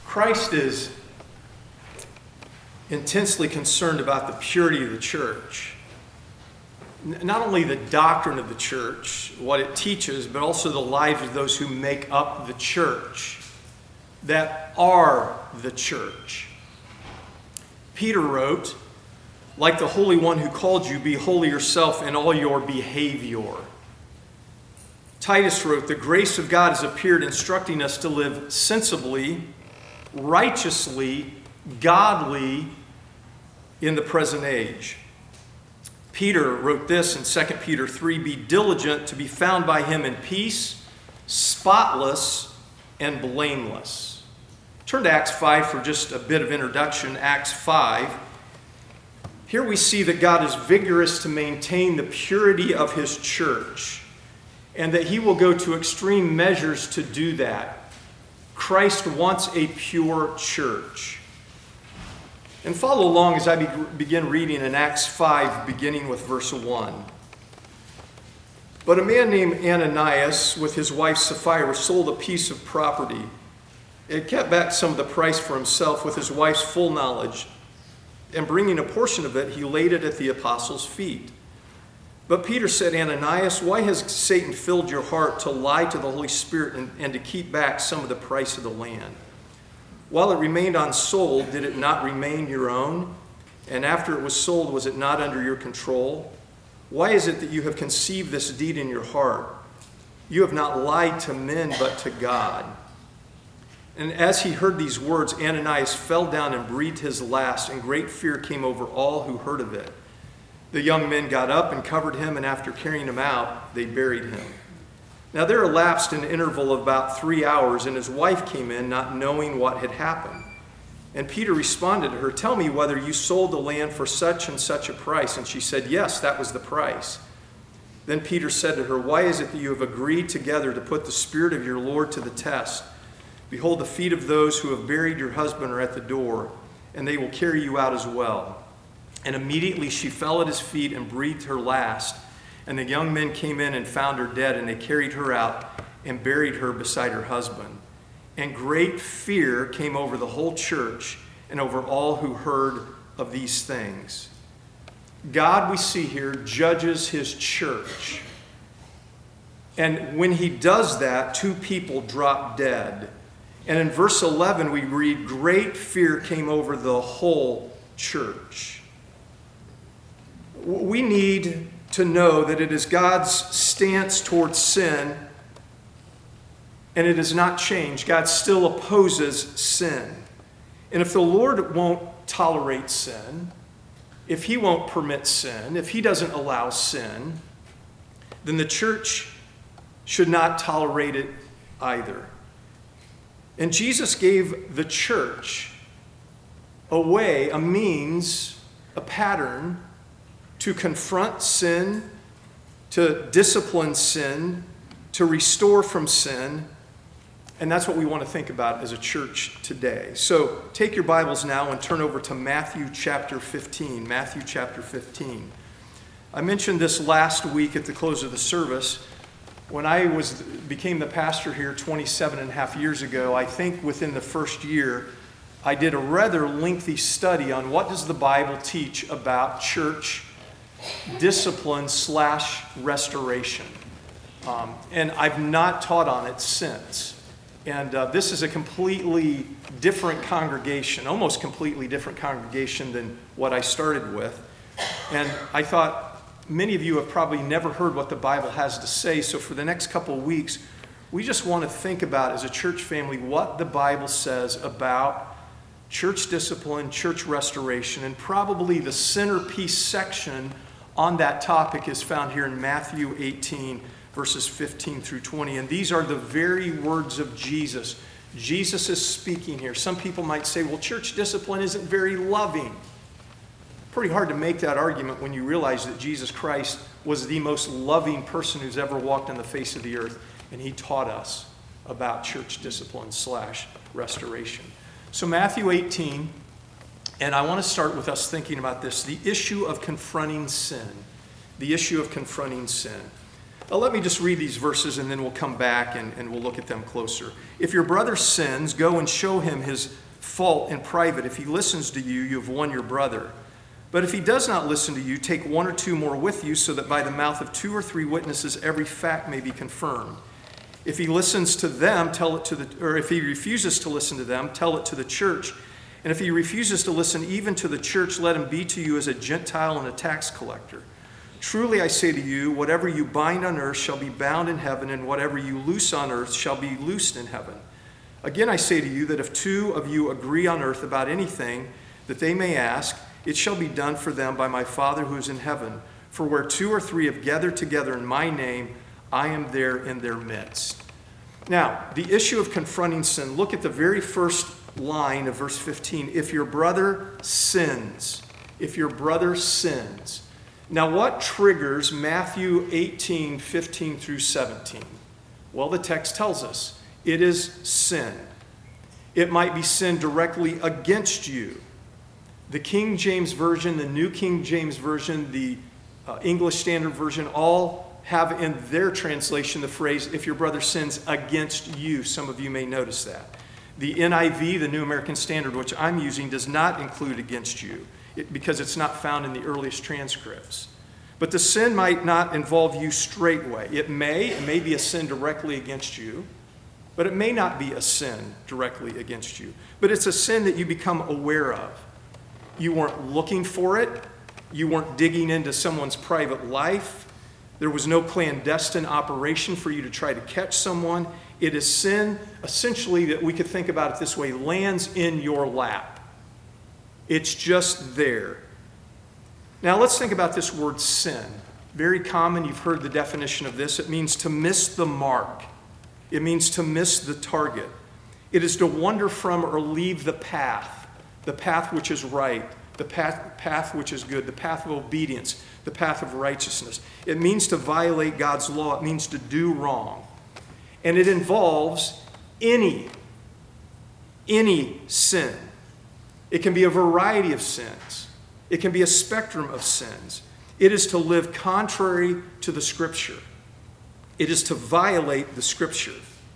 Christ is intensely concerned about the purity of the church. Not only the doctrine of the church, what it teaches, but also the lives of those who make up the church, that are the church. Peter wrote, "Like the Holy One who called you, be holy yourself in all your behavior." Titus wrote, "The grace of God has appeared, instructing us to live sensibly, righteously, godly in the present age." Peter wrote this in 2 Peter 3, "Be diligent to be found by him in peace, spotless and blameless." Turn to Acts 5 for just a bit of introduction. Acts 5. Here we see that God is vigorous to maintain the purity of his church, and that he will go to extreme measures to do that. Christ wants a pure church. And follow along as I begin reading in Acts 5, beginning with verse 1. "But a man named Ananias, with his wife Sapphira, sold a piece of property. He kept back some of the price for himself with his wife's full knowledge, and bringing a portion of it, he laid it at the apostles' feet. But Peter said, 'Ananias, why has Satan filled your heart to lie to the Holy Spirit and to keep back some of the price of the land? While it remained unsold, did it not remain your own? And after it was sold, was it not under your control? Why is it that you have conceived this deed in your heart? You have not lied to men, but to God.' And as he heard these words, Ananias fell down and breathed his last, and great fear came over all who heard of it. The young men got up and covered him, and after carrying him out, they buried him. Now there elapsed an interval of about 3 hours, and his wife came in, not knowing what had happened. And Peter responded to her, 'Tell me whether you sold the land for such and such a price.' And she said, 'Yes, that was the price.' Then Peter said to her, 'Why is it that you have agreed together to put the Spirit of your Lord to the test? Behold, the feet of those who have buried your husband are at the door, and they will carry you out as well.' And immediately she fell at his feet and breathed her last. And the young men came in and found her dead, and they carried her out and buried her beside her husband. And great fear came over the whole church and over all who heard of these things." God, we see here, judges his church. And when he does that, 2 people drop dead. And in verse 11, we read, "Great fear came over the whole church." We need to know that it is God's stance towards sin, and it has not changed. God still opposes sin. And if the Lord won't tolerate sin, if he won't permit sin, if he doesn't allow sin, then the church should not tolerate it either. And Jesus gave the church a way, a means, a pattern to confront sin, to discipline sin, to restore from sin. And that's what we want to think about as a church today. So take your Bibles now and turn over to Matthew chapter 15. Matthew chapter 15. I mentioned this last week at the close of the service. When I became the pastor here 27 and a half years ago, I think within the first year, I did a rather lengthy study on what does the Bible teach about church discipline / restoration. And I've not taught on it since. And this is a completely different congregation, almost completely different congregation than what I started with. And I thought many of you have probably never heard what the Bible has to say. So for the next couple of weeks, we just want to think about as a church family what the Bible says about church discipline, church restoration, and probably the centerpiece section on that topic is found here in Matthew 18, verses 15 through 20. And these are the very words of Jesus. Jesus is speaking here. Some people might say, well, church discipline isn't very loving. Pretty hard to make that argument when you realize that Jesus Christ was the most loving person who's ever walked on the face of the earth. And he taught us about church discipline / restoration. So Matthew 18, and I want to start with us thinking about this, the issue of confronting sin. The issue of confronting sin. Let me just read these verses and then we'll come back and we'll look at them closer. If your brother sins, go and show him his fault in private. If he listens to you, you have won your brother. But if he does not listen to you, take one or two more with you, so that by the mouth of 2 or 3 witnesses every fact may be confirmed. If he listens to them, if he refuses to listen to them, tell it to the church. And if he refuses to listen even to the church, let him be to you as a Gentile and a tax collector. Truly I say to you, whatever you bind on earth shall be bound in heaven, and whatever you loose on earth shall be loosed in heaven. Again I say to you that if 2 of you agree on earth about anything that they may ask, it shall be done for them by my Father who is in heaven. For where 2 or 3 have gathered together in my name, I am there in their midst. Now, the issue of confronting sin, look at the very first line of verse 15. If your brother sins. If your brother sins. Now, what triggers Matthew 18, 15 through 17? Well, the text tells us it is sin. It might be sin directly against you. The King James Version, the New King James Version, the English Standard Version, all have in their translation the phrase, if your brother sins against you. Some of you may notice that. The NIV, the New American Standard, which I'm using, does not include against you because it's not found in the earliest transcripts. But the sin might not involve you straightway. It may be a sin directly against you, but it may not be a sin directly against you. But it's a sin that you become aware of. You weren't looking for it. You weren't digging into someone's private life. There was no clandestine operation for you to try to catch someone. It is sin, essentially, that we could think about it this way, lands in your lap. It's just there. Now let's think about this word sin. Very common, you've heard the definition of this. It means to miss the mark. It means to miss the target. It is to wander from or leave the path which is right, the path which is good, the path of obedience, the path of righteousness. It means to violate God's law. It means to do wrong. And it involves any sin. It can be a variety of sins. It can be a spectrum of sins. It is to live contrary to the Scripture. It is to violate the Scripture.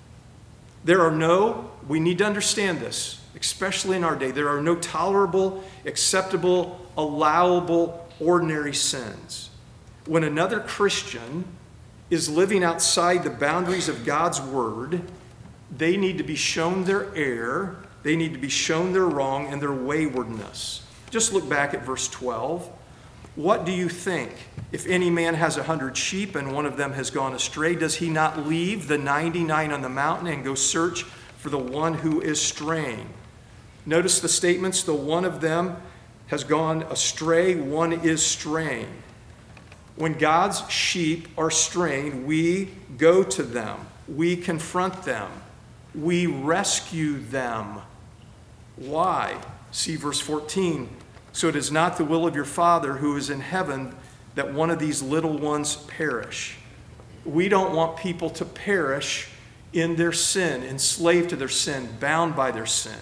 We need to understand this, especially in our day, there are no tolerable, acceptable, allowable, ordinary sins. When another Christian is living outside the boundaries of God's Word, they need to be shown their error, they need to be shown their wrong and their waywardness. Just look back at verse 12. What do you think? If any man has 100 sheep and one of them has gone astray, does he not leave the 99 on the mountain and go search for the one who is straying? Notice the statements, the one of them has gone astray, one is straying. When God's sheep are straying, we go to them, we confront them, we rescue them. Why? See verse 14. So it is not the will of your Father who is in heaven that one of these little ones perish. We don't want people to perish in their sin, enslaved to their sin, bound by their sin.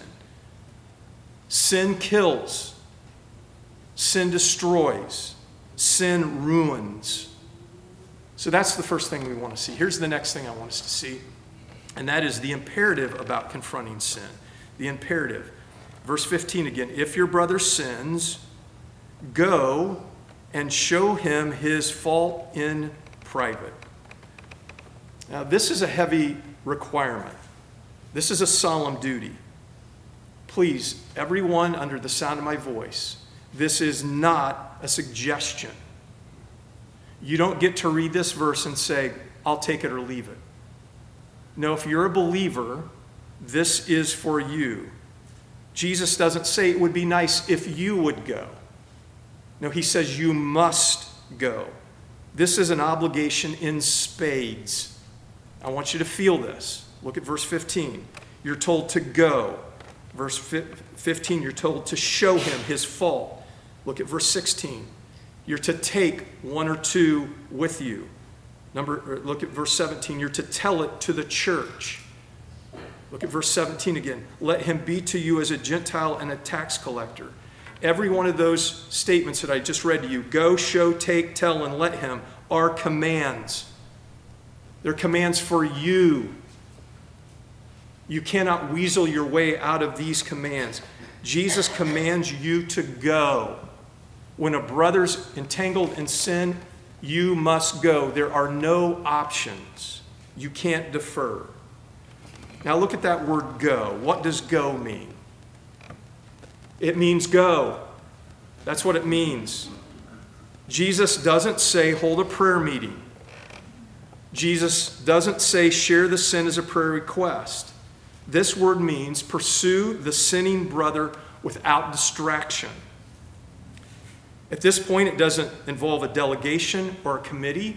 Sin kills. Sin destroys. Sin ruins. So that's the first thing we want to see. Here's the next thing I want us to see, and that is the imperative about confronting sin. The imperative. Verse 15 again, if your brother sins, go and show him his fault in private. Now, this is a heavy requirement. This is a solemn duty. Please, everyone under the sound of my voice, this is not a suggestion. You don't get to read this verse and say, I'll take it or leave it. No, if you're a believer, this is for you. Jesus doesn't say it would be nice if you would go. No, he says you must go. This is an obligation in spades. I want you to feel this. Look at verse 15. You're told to go. Verse 15, you're told to show him his fault. Look at verse 16. You're to take one or two with you. Look at verse 17. You're to tell it to the church. Look at verse 17 again. Let him be to you as a Gentile and a tax collector. Every one of those statements that I just read to you, go, show, take, tell, and let him, are commands. They're commands for you. You cannot weasel your way out of these commands. Jesus commands you to go. When a brother's entangled in sin, you must go. There are no options. You can't defer. Now look at that word go. What does go mean? It means go. That's what it means. Jesus doesn't say hold a prayer meeting. Jesus doesn't say share the sin as a prayer request. This word means pursue the sinning brother without distraction. At this point, it doesn't involve a delegation or a committee.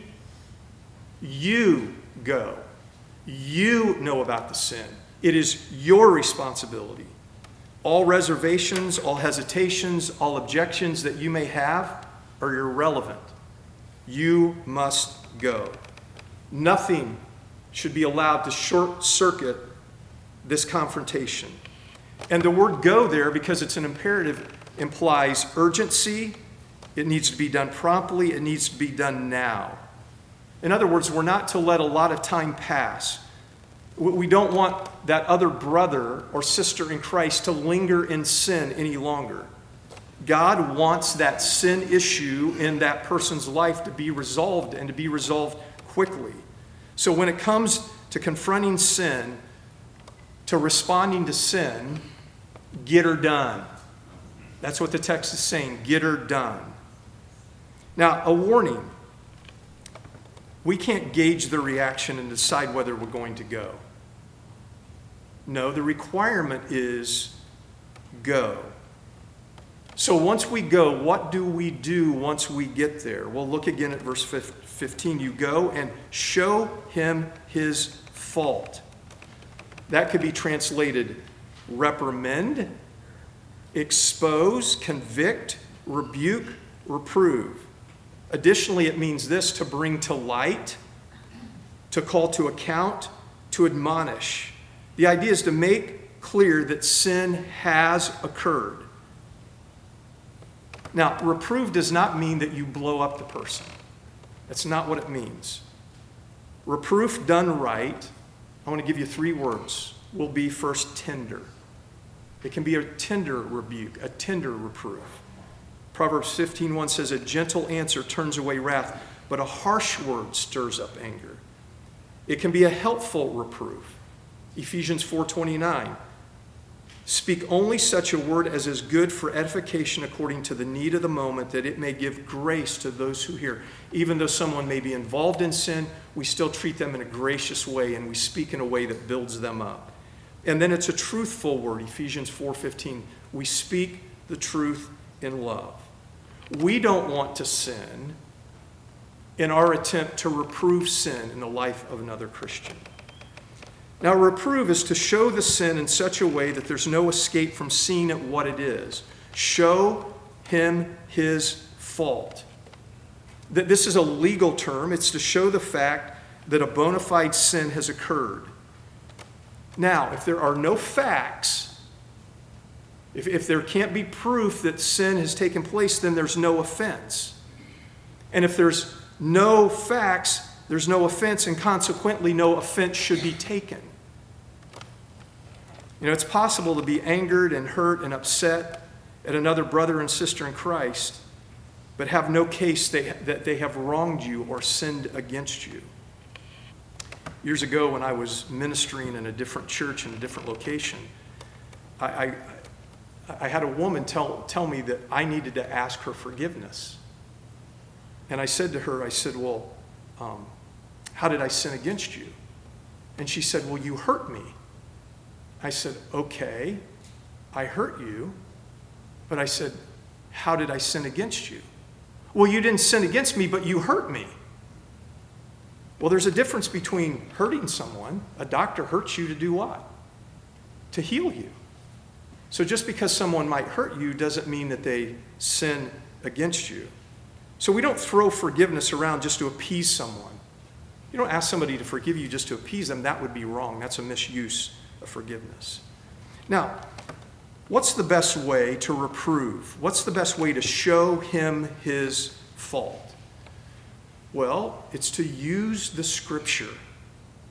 You go. You know about the sin. It is your responsibility. All reservations, all hesitations, all objections that you may have are irrelevant. You must go. Nothing should be allowed to short circuit this confrontation. And the word go there, because it's an imperative, implies urgency. It needs to be done promptly. It needs to be done now. In other words, we're not to let a lot of time pass. We don't want that other brother or sister in Christ to linger in sin any longer. God wants that sin issue in that person's life to be resolved, and to be resolved quickly. So when it comes to confronting sin, to responding to sin, get her done. That's what the text is saying, get her done. Now, a warning. We can't gauge the reaction and decide whether we're going to go. No, the requirement is go. So once we go, what do we do once we get there? Well, look again at verse 15. You go and show him his fault. That could be translated reprimand, expose, convict, rebuke, reprove. Additionally, it means this: to bring to light, to call to account, to admonish. The idea is to make clear that sin has occurred. Now, reprove does not mean that you blow up the person. That's not what it means. Reproof done right, I want to give you 3 words, will be first tender. It can be a tender rebuke, a tender reproof. Proverbs 15:1 says, a gentle answer turns away wrath, but a harsh word stirs up anger. It can be a helpful reproof. Ephesians 4:29, speak only such a word as is good for edification according to the need of the moment, that it may give grace to those who hear. Even though someone may be involved in sin, we still treat them in a gracious way, and we speak in a way that builds them up. And then it's a truthful word, Ephesians 4:15. We speak the truth in love. We don't want to sin in our attempt to reprove sin in the life of another Christian. Now, reprove is to show the sin in such a way that there's no escape from seeing it what it is. Show him his fault. This is a legal term. It's to show the fact that a bona fide sin has occurred. Now, if there are no facts, if there can't be proof that sin has taken place, then there's no offense. And if there's no facts, there's no offense, and consequently no offense should be taken. You know, it's possible to be angered and hurt and upset at another brother and sister in Christ, but have no case that they have wronged you or sinned against you. Years ago, when I was ministering in a different church in a different location, I had a woman tell me that I needed to ask her forgiveness. And I said to her, well, how did I sin against you? And she said, well, you hurt me. I said, okay, I hurt you. But I said, how did I sin against you? Well, you didn't sin against me, but you hurt me. Well, there's a difference between hurting someone. A doctor hurts you to do what? To heal you. So just because someone might hurt you doesn't mean that they sin against you. So we don't throw forgiveness around just to appease someone. You don't ask somebody to forgive you just to appease them. That would be wrong. That's a misuse of forgiveness. Now, what's the best way to reprove? What's the best way to show him his fault? Well, it's to use the Scripture.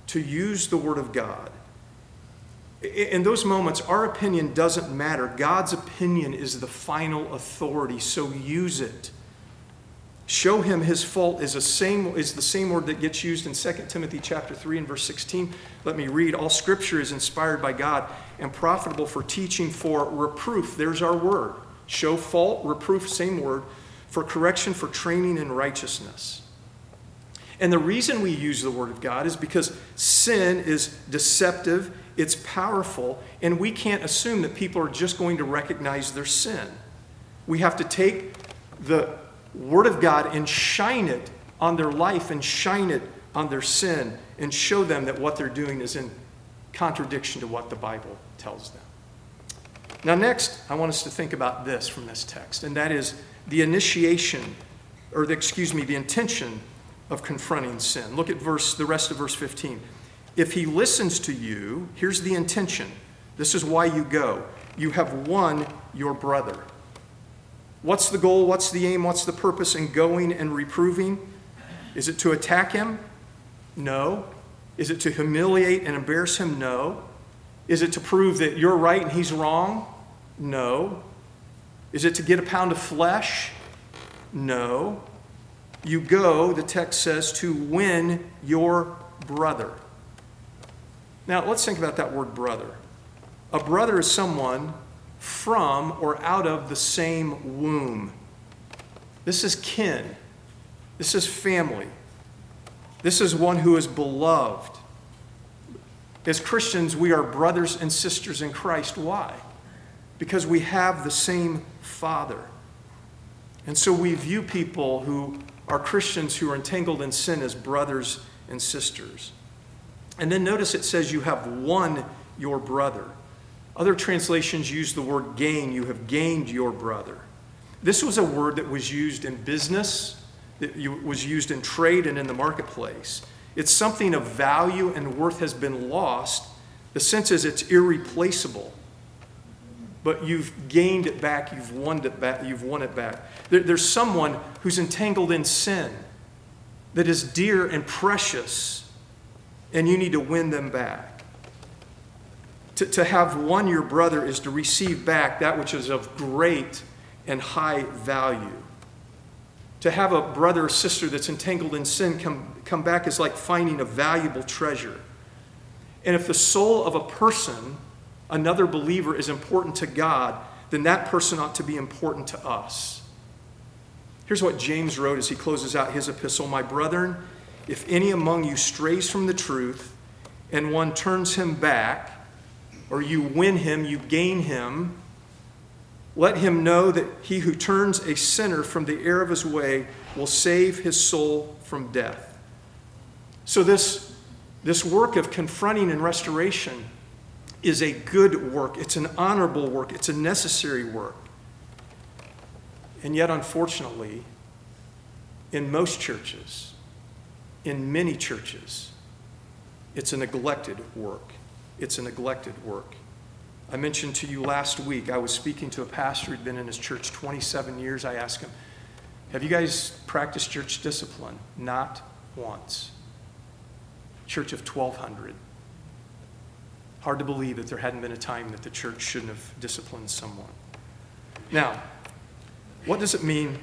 to use the Word of God. In those moments, our opinion doesn't matter. God's opinion is the final authority, so use it. Show him his fault is the same word that gets used in 2 Timothy chapter 3 and verse 16. Let me read. All Scripture is inspired by God and profitable for teaching, for reproof. There's our word. Show fault, reproof, same word. For correction, for training in righteousness. And the reason we use the Word of God is because sin is deceptive, it's powerful, and we can't assume that people are just going to recognize their sin. We have to take the Word of God and shine it on their life and shine it on their sin and show them that what they're doing is in contradiction to what the Bible tells them. Now next, I want us to think about this from this text, and that is the intention of confronting sin. Look at the rest of verse 15. If he listens to you, here's the intention. This is why you go. You have won your brother. What's the goal? What's the aim? What's the purpose in going and reproving? Is it to attack him? No. Is it to humiliate and embarrass him? No. Is it to prove that you're right and he's wrong? No. Is it to get a pound of flesh? No. You go, the text says, to win your brother. Now, let's think about that word brother. A brother is someone from or out of the same womb. This is kin. This is family. This is one who is beloved. As Christians, we are brothers and sisters in Christ. Why? Because we have the same Father. And so we view people who are Christians who are entangled in sin as brothers and sisters. And then notice it says you have won your brother. Other translations use the word gain. You have gained your brother. This was a word that was used in business, that was used in trade and in the marketplace. It's something of value and worth has been lost. The sense is it's irreplaceable. But you've gained it back, you've won it back. There's someone who's entangled in sin that is dear and precious, and you need to win them back. To have won your brother is to receive back that which is of great and high value. To have a brother or sister that's entangled in sin come back is like finding a valuable treasure. And if the soul of a person, another believer, is important to God, then that person ought to be important to us. Here's what James wrote as he closes out his epistle. My brethren, if any among you strays from the truth, and one turns him back, or you win him, you gain him, let him know that he who turns a sinner from the error of his way will save his soul from death. So this work of confronting and restoration is a good work. It's an honorable work. It's a necessary work. And yet, unfortunately, in most churches, in many churches, it's a neglected work. It's a neglected work. I mentioned to you last week, I was speaking to a pastor who'd been in his church 27 years. I asked him, have you guys practiced church discipline? Not once. Church of 1,200. Hard to believe that there hadn't been a time that the church shouldn't have disciplined someone. Now, what does it mean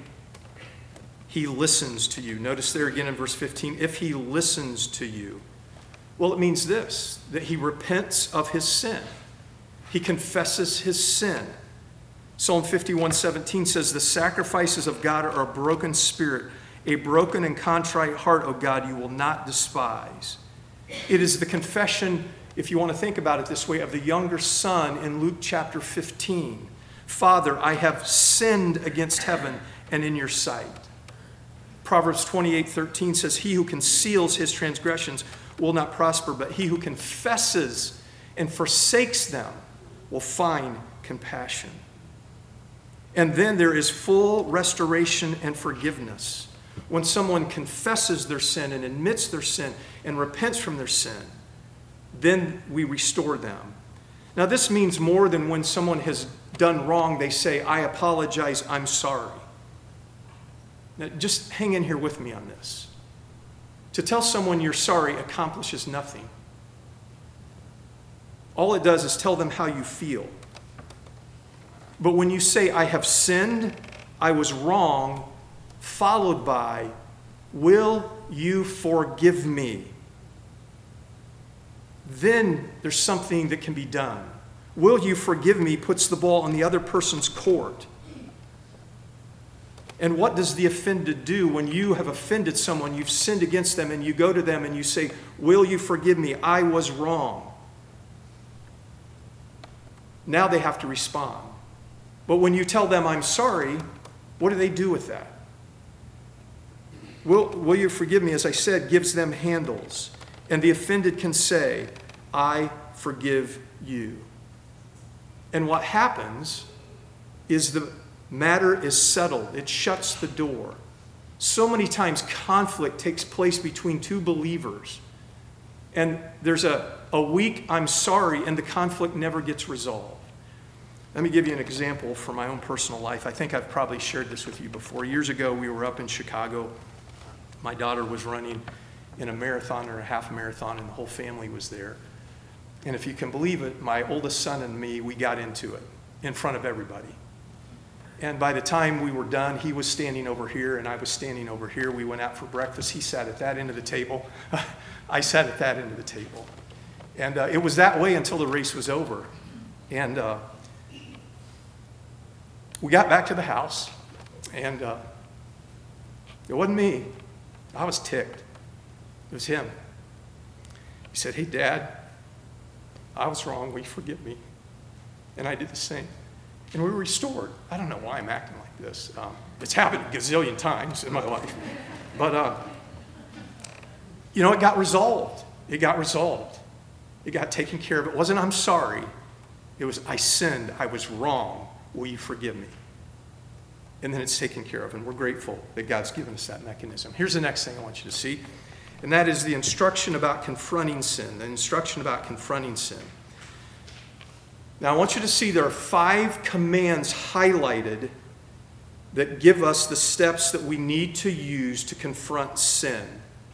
he listens to you? Notice there again in verse 15, if he listens to you. Well, it means this, that he repents of his sin. He confesses his sin. Psalm 51:17 says, the sacrifices of God are a broken spirit, a broken and contrite heart, O God, you will not despise. It is the confession, if you want to think about it this way, of the younger son in Luke chapter 15. Father, I have sinned against heaven and in your sight. Proverbs 28:13 says, he who conceals his transgressions will not prosper, but he who confesses and forsakes them will find compassion. And then there is full restoration and forgiveness. When someone confesses their sin and admits their sin and repents from their sin, then we restore them. Now, this means more than when someone has done wrong, they say, I apologize, I'm sorry. Now, just hang in here with me on this. To tell someone you're sorry accomplishes nothing. All it does is tell them how you feel. But when you say, I have sinned, I was wrong, followed by, will you forgive me? Then there's something that can be done. Will you forgive me puts the ball on the other person's court. And what does the offended do when you have offended someone, you've sinned against them, and you go to them and you say, will you forgive me? I was wrong. Now they have to respond. But when you tell them, I'm sorry, what do they do with that? Will you forgive me, as I said, gives them handles. And the offended can say, I forgive you. And what happens is the matter is settled. It shuts the door. So many times conflict takes place between two believers. And there's a weak, I'm sorry, and the conflict never gets resolved. Let me give you an example from my own personal life. I think I've probably shared this with you before. Years ago, we were up in Chicago. My daughter was running in a marathon or a half marathon, and the whole family was there. And if you can believe it, my oldest son and me, we got into it in front of everybody. And by the time we were done, he was standing over here and I was standing over here. We went out for breakfast. He sat at that end of the table. I sat at that end of the table. And it was that way until the race was over. And we got back to the house, and it wasn't me. I was ticked. It was him. He said, hey, Dad, I was wrong. Will you forgive me? And I did the same. And we were restored. I don't know why I'm acting like this. It's happened a gazillion times in my life. But, it got resolved. It got resolved. It got taken care of. It wasn't, I'm sorry. It was, I sinned. I was wrong. Will you forgive me? And then it's taken care of. And we're grateful that God's given us that mechanism. Here's the next thing I want you to see. And that is the instruction about confronting sin. The instruction about confronting sin. Now, I want you to see there are 5 commands highlighted that give us the steps that we need to use to confront sin.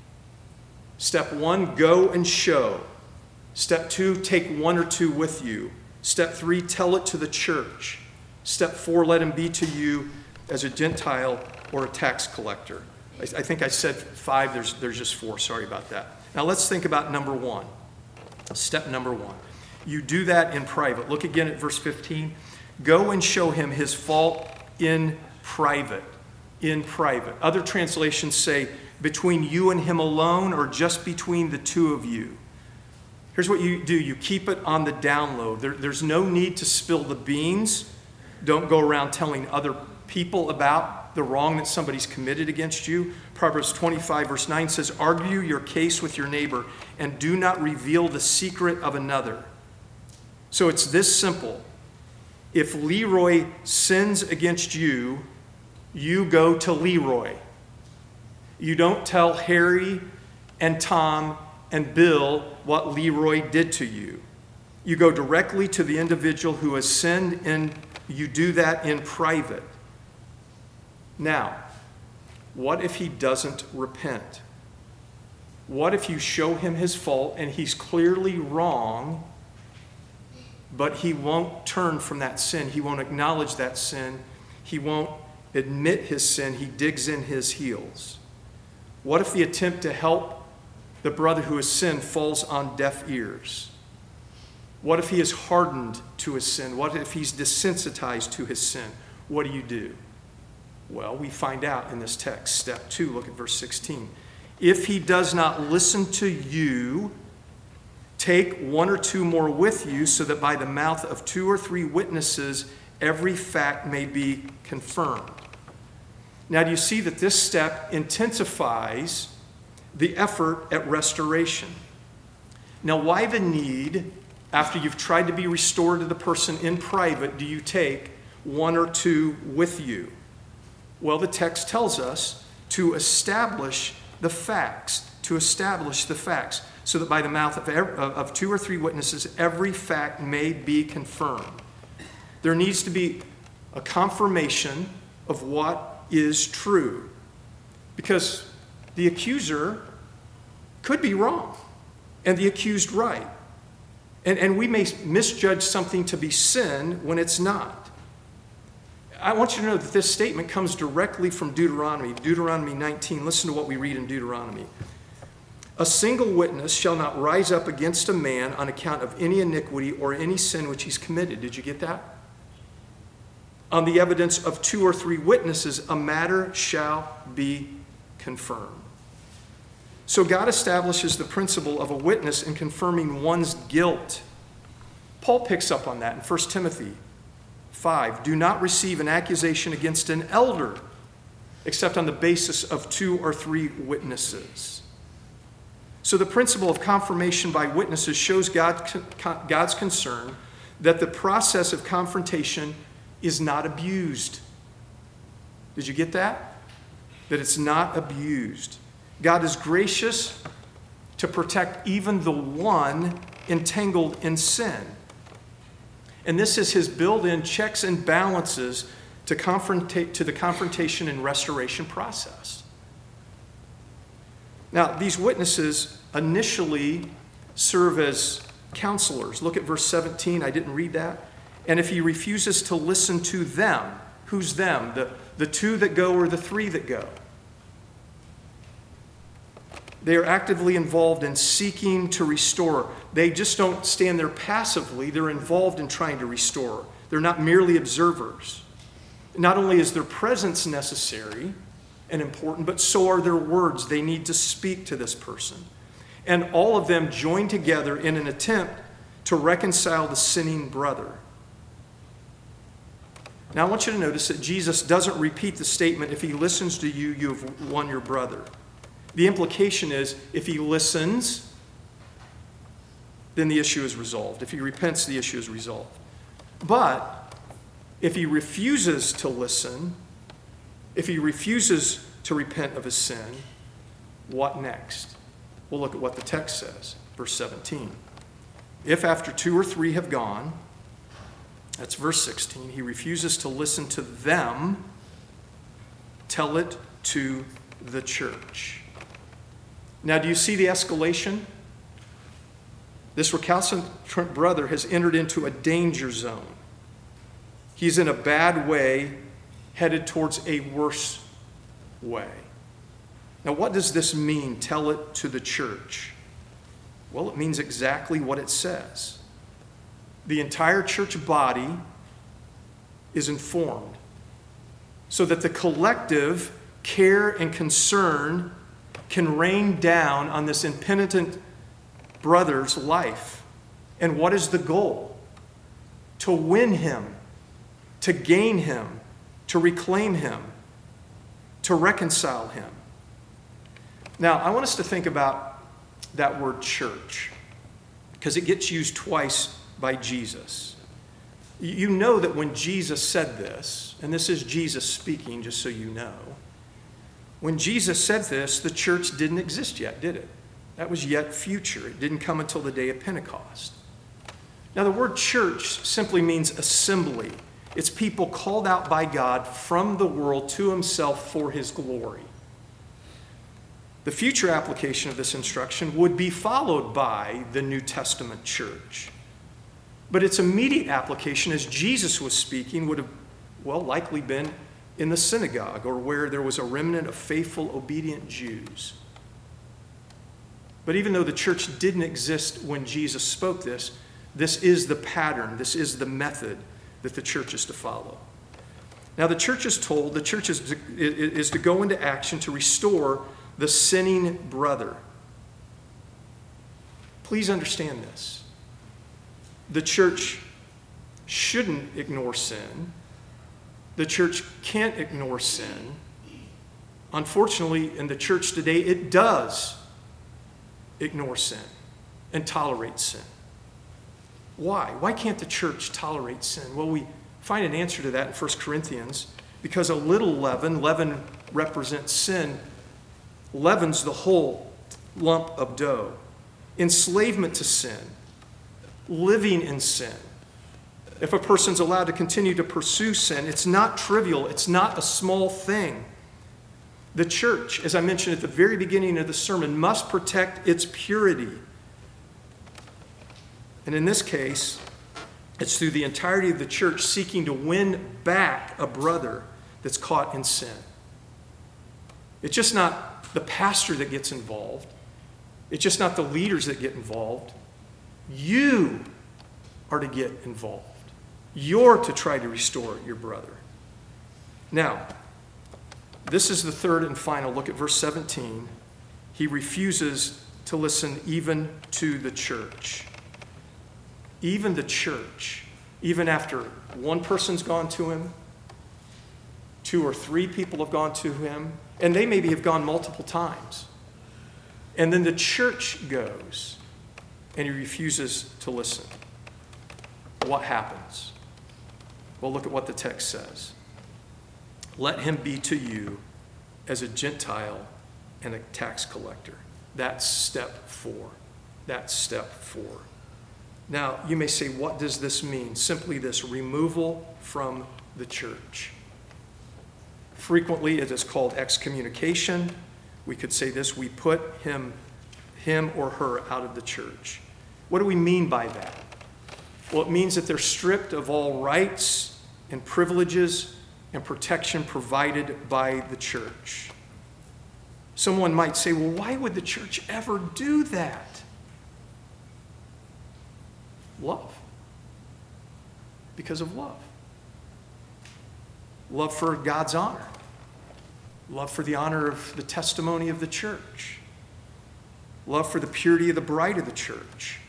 Step 1, go and show. Step 2, take 1 or 2 with you. Step 3, tell it to the church. Step 4, let him be to you as a Gentile or a tax collector. I think I said 5, there's just 4, sorry about that. Now let's think about number 1. Step number 1. You do that in private. Look again at verse 15. Go and show him his fault in private. In private. Other translations say between you and him alone, or just between the two of you. Here's what you do. You keep it on the down low. There's no need to spill the beans. Don't go around telling other people about the wrong that somebody's committed against you. Proverbs 25 verse 9 says, argue your case with your neighbor and do not reveal the secret of another. So it's this simple. If Leroy sins against you, you go to Leroy. You don't tell Harry and Tom and Bill what Leroy did to you. You go directly to the individual who has sinned, and you do that in private. Now, what if he doesn't repent? What if you show him his fault and he's clearly wrong, but he won't turn from that sin? He won't acknowledge that sin. He won't admit his sin. He digs in his heels. What if the attempt to help the brother who has sinned falls on deaf ears? What if he is hardened to his sin? What if he's desensitized to his sin? What do? Well, we find out in this text. Step 2, look at verse 16. If he does not listen to you, take 1 or 2 more with you, so that by the mouth of 2 or 3 witnesses, every fact may be confirmed. Now, do you see that this step intensifies the effort at restoration? Now, why the need, after you've tried to be restored to the person in private, do you take 1 or 2 with you? Well, the text tells us to establish the facts, so that by the mouth of 2 or 3 witnesses, every fact may be confirmed. There needs to be a confirmation of what is true. Because the accuser could be wrong and the accused right. And we may misjudge something to be sin when it's not. I want you to know that this statement comes directly from Deuteronomy 19. Listen to what we read in Deuteronomy. A single witness shall not rise up against a man on account of any iniquity or any sin which he's committed. Did you get that? On the evidence of 2 or 3 witnesses, a matter shall be confirmed. So God establishes the principle of a witness in confirming one's guilt. Paul picks up on that in 1 Timothy 5. Do not receive an accusation against an elder except on the basis of 2 or 3 witnesses. So the principle of confirmation by witnesses shows God's concern that the process of confrontation is not abused. Did you get that? That it's not abused. God is gracious to protect even the one entangled in sin. And this is his built-in checks and balances to the confrontation and restoration process. Now, these witnesses initially serve as counselors. Look at verse 17. I didn't read that. And if he refuses to listen to them, who's them? The 2 that go or the 3 that go? They are actively involved in seeking to restore. They just don't stand there passively. They're involved in trying to restore. They're not merely observers. Not only is their presence necessary and important, but so are their words. They need to speak to this person. And all of them join together in an attempt to reconcile the sinning brother. Now I want you to notice that Jesus doesn't repeat the statement, if he listens to you, you have won your brother. The implication is, if he listens, then the issue is resolved. If he repents, the issue is resolved. But if he refuses to listen, if he refuses to repent of his sin, what next? We'll look at what the text says. Verse 17. If after 2 or 3 have gone, that's verse 16, he refuses to listen to them, tell it to the church. Now, do you see the escalation? This recalcitrant brother has entered into a danger zone. He's in a bad way, headed towards a worse way. Now, what does this mean, tell it to the church? Well, it means exactly what it says. The entire church body is informed so that the collective care and concern can rain down on this impenitent brother's life. And what is the goal? To win him, to gain him, to reclaim him, to reconcile him. Now, I want us to think about that word church, because it gets used twice by Jesus. You know that when Jesus said this, and this is Jesus speaking, just so you know, when Jesus said this, the church didn't exist yet, did it? That was yet future. It didn't come until the day of Pentecost. Now, the word church simply means assembly. It's people called out by God from the world to himself for his glory. The future application of this instruction would be followed by the New Testament church. But its immediate application, as Jesus was speaking, would have, likely been in the synagogue or where there was a remnant of faithful, obedient Jews. But even though the church didn't exist when Jesus spoke this, this is the pattern, this is the method that the church is to follow. Now, the church is told, the church is to go into action to restore the sinning brother. Please understand this. The church shouldn't ignore sin. The church can't ignore sin. Unfortunately, in the church today, it does ignore sin and tolerate sin. Why? Why can't the church tolerate sin? Well, we find an answer to that in 1 Corinthians, because a little leaven represents sin, leavens the whole lump of dough. Enslavement to sin, living in sin. If a person's allowed to continue to pursue sin, it's not trivial, it's not a small thing. The church, as I mentioned at the very beginning of the sermon, must protect its purity. And in this case, it's through the entirety of the church seeking to win back a brother that's caught in sin. It's just not the pastor that gets involved. It's just not the leaders that get involved. You are to get involved. You're to try to restore your brother. Now, this is the third and final. Look at verse 17. He refuses to listen even to the church. Even the church. Even after one person's gone to him, 2 or 3 people have gone to him, and they maybe have gone multiple times. And then the church goes, and he refuses to listen. What happens? Well, look at what the text says. Let him be to you as a Gentile and a tax collector. That's step 4. That's step 4. Now, you may say, what does this mean? Simply this: removal from the church. Frequently, it is called excommunication. We could say this: we put him or her out of the church. What do we mean by that? Well, it means that they're stripped of all rights and privileges and protection provided by the church. Someone might say, well, why would the church ever do that? Love. Because of love. Love for God's honor. Love for the honor of the testimony of the church. Love for the purity of the bride of the church.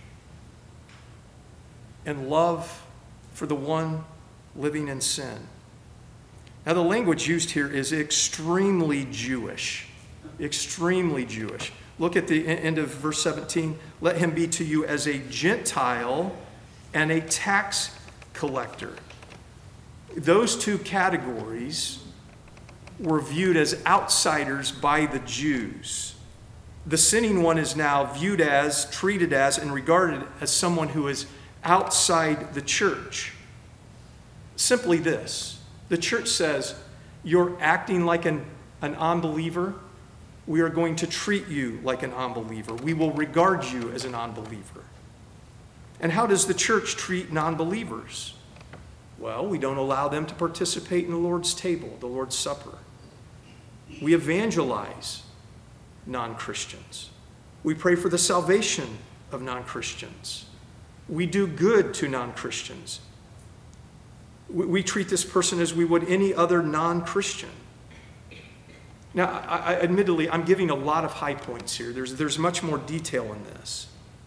And love for the one living in sin. Now, the language used here is extremely Jewish. Extremely Jewish. Look at the end of verse 17. Let him be to you as a Gentile and a tax collector. Those 2 categories were viewed as outsiders by the Jews. The sinning one is now viewed as, treated as, and regarded as someone who is outside the church. Simply this: the church says, you're acting like an unbeliever. We are going to treat you like an unbeliever. We will regard you as an unbeliever. And how does the church treat non-believers? Well, we don't allow them to participate in the Lord's table, the Lord's Supper. We evangelize non-Christians. We pray for the salvation of non-Christians. We do good to non-Christians. We treat this person as we would any other non-Christian. Now, admittedly, I'm giving a lot of high points here. There's much more detail in this.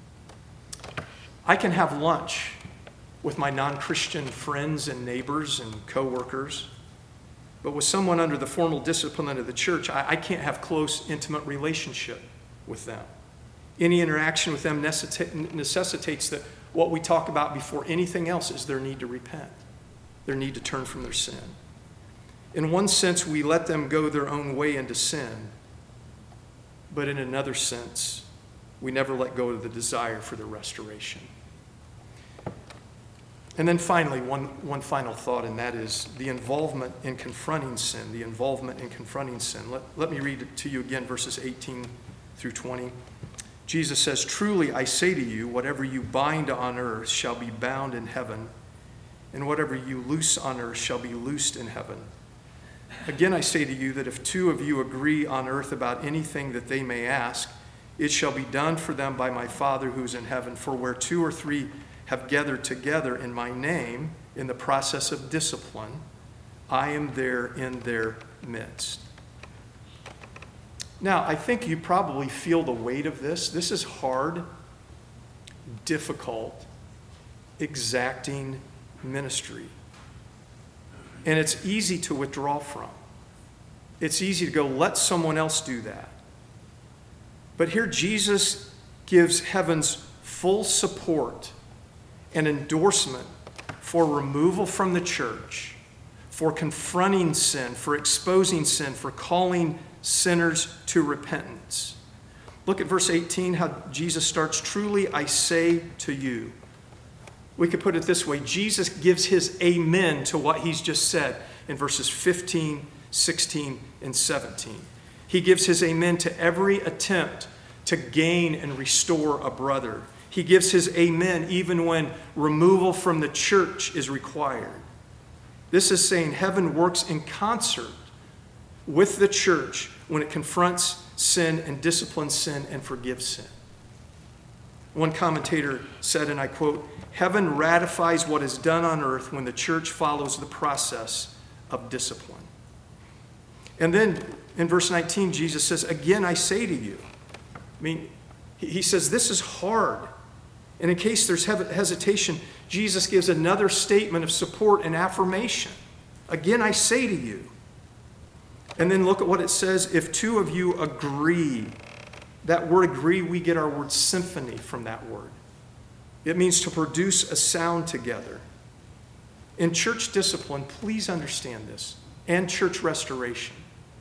I can have lunch with my non-Christian friends and neighbors and co-workers, but with someone under the formal discipline of the church, I can't have close, intimate relationship with them. Any interaction with them necessitates that what we talk about before anything else is their need to repent, their need to turn from their sin. In one sense, we let them go their own way into sin, but in another sense, we never let go of the desire for their restoration. And then finally, one final thought, and that is the involvement in confronting sin, the involvement in confronting sin. Let me read it to you again, verses 18 through 20. Jesus says, "Truly I say to you, whatever you bind on earth shall be bound in heaven, and whatever you loose on earth shall be loosed in heaven. Again I say to you that if 2 of you agree on earth about anything that they may ask, it shall be done for them by my Father who is in heaven. For where 2 or 3 have gathered together in my name, in the process of discipline, I am there in their midst." Now, I think you probably feel the weight of this. This is hard, difficult, exacting ministry. And it's easy to withdraw from. It's easy to go, let someone else do that. But here Jesus gives heaven's full support and endorsement for removal from the church, for confronting sin, for exposing sin, for calling sinners to repentance. Look at verse 18, how Jesus starts, "Truly I say to you." We could put it this way: Jesus gives his amen to what he's just said in verses 15, 16, and 17. He gives his amen to every attempt to gain and restore a brother. He gives his amen even when removal from the church is required. This is saying heaven works in concert with the church when it confronts sin and disciplines sin and forgives sin. One commentator said, and I quote, "Heaven ratifies what is done on earth when the church follows the process of discipline." And then in verse 19, Jesus says, "Again, I say to you." I mean, he says this is hard. And in case there's hesitation, Jesus gives another statement of support and affirmation. "Again, I say to you." And then look at what it says, "If two of you agree." That word agree, we get our word symphony from that word. It means to produce a sound together. In church discipline, please understand this, and church restoration,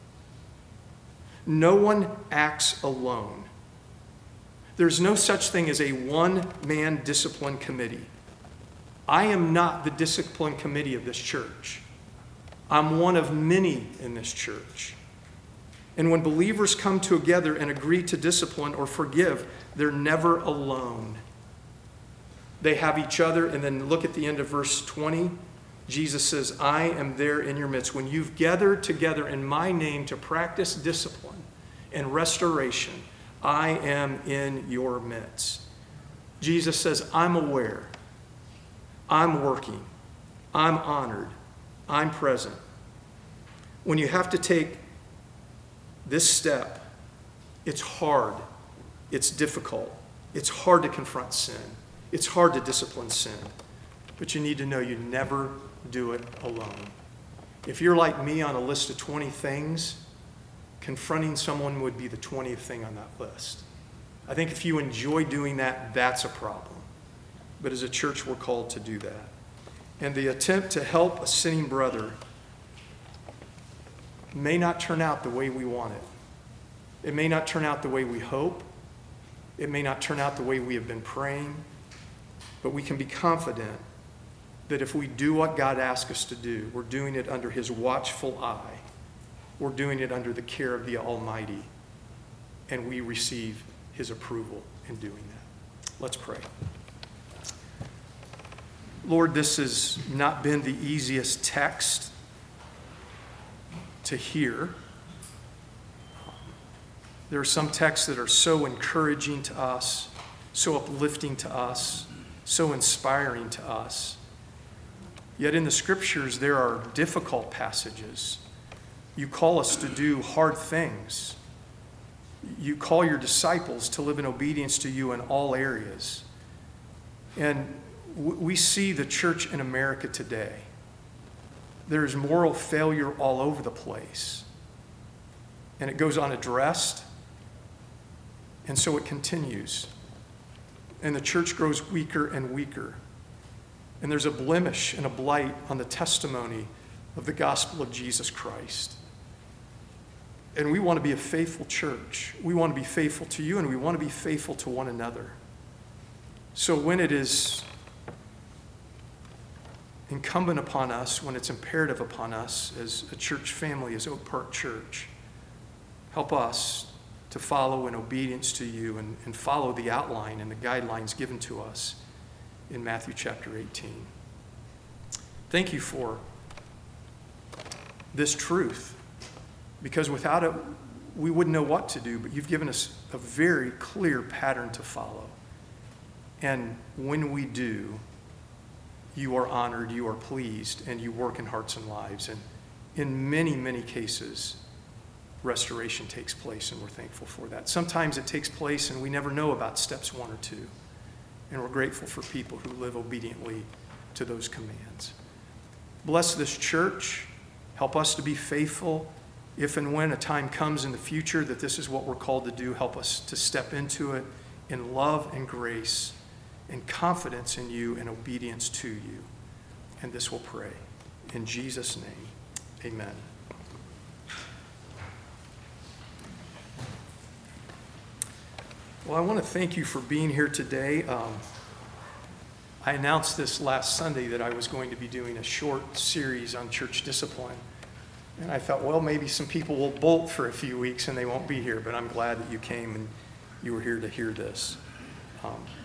no one acts alone. There's no such thing as a one-man discipline committee. I am not the discipline committee of this church. I'm one of many in this church. And when believers come together and agree to discipline or forgive, they're never alone. They have each other. And then look at the end of verse 20. Jesus says, "I am there in your midst." When you've gathered together in my name to practice discipline and restoration, I am in your midst. Jesus says, I'm aware. I'm working. I'm honored. I'm present. When you have to take this step, it's hard. It's difficult. It's hard to confront sin. It's hard to discipline sin. But you need to know you never do it alone. If you're like me on a list of 20 things, confronting someone would be the 20th thing on that list. I think if you enjoy doing that, that's a problem. But as a church, we're called to do that. And the attempt to help a sinning brother may not turn out the way we want it. It may not turn out the way we hope. It may not turn out the way we have been praying. But we can be confident that if we do what God asks us to do, we're doing it under his watchful eye. We're doing it under the care of the Almighty. And we receive his approval in doing that. Let's pray. Lord, this has not been the easiest text to hear. There are some texts that are so encouraging to us, so uplifting to us, so inspiring to us. Yet in the scriptures, there are difficult passages. You call us to do hard things. You call your disciples to live in obedience to you in all areas. And we see the church in America today. There's moral failure all over the place. And it goes unaddressed. And so it continues. And the church grows weaker and weaker. And there's a blemish and a blight on the testimony of the gospel of Jesus Christ. And we want to be a faithful church. We want to be faithful to you, and we want to be faithful to one another. So when it is incumbent upon us, when it's imperative upon us as a church family, as Oak Park Church, help us to follow in obedience to you and follow the outline and the guidelines given to us in Matthew chapter 18. Thank you for this truth, because without it, we wouldn't know what to do, but you've given us a very clear pattern to follow. And when we do, you are honored, you are pleased, and you work in hearts and lives. And in many, many cases, restoration takes place, and we're thankful for that. Sometimes it takes place and we never know about steps 1 or 2. And we're grateful for people who live obediently to those commands. Bless this church. Help us to be faithful. If and when a time comes in the future that this is what we're called to do, help us to step into it in love and grace and confidence in you and obedience to you. And this we'll pray. In Jesus' name, amen. Well, I want to thank you for being here today. I announced this last Sunday that I was going to be doing a short series on church discipline. And I thought, well, maybe some people will bolt for a few weeks and they won't be here, but I'm glad that you came and you were here to hear this.